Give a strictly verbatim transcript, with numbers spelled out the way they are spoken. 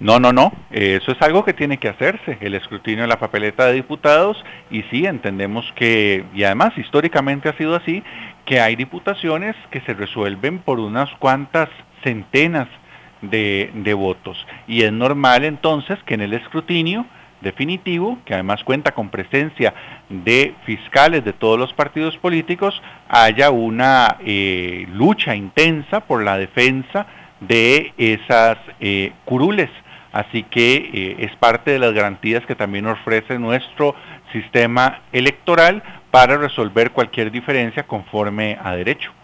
No, no, no, eso es algo que tiene que hacerse, el escrutinio de la papeleta de diputados, y sí, entendemos que, y además históricamente ha sido así, que hay diputaciones que se resuelven por unas cuantas centenas de, de votos, y es normal entonces que en el escrutinio definitivo, que además cuenta con presencia de fiscales de todos los partidos políticos, haya una eh, lucha intensa por la defensa de esas eh, curules. Así que eh, es parte de las garantías que también ofrece nuestro sistema electoral para resolver cualquier diferencia conforme a derecho.